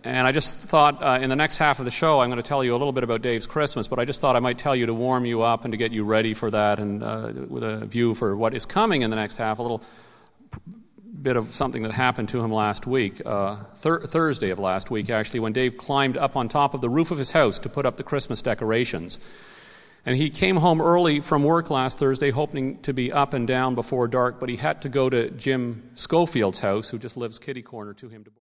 And I just thought in the next half of the show I'm going to tell you a little bit about Dave's Christmas, but I just thought I might tell you to warm you up and to get you ready for that, and with a view for what is coming in the next half, a little bit of something that happened to him last week, Thursday of last week actually, when Dave climbed up on top of the roof of his house to put up the Christmas decorations. And he came home early from work last Thursday hoping to be up and down before dark, but he had to go to Jim Schofield's house, who just lives kitty corner to him.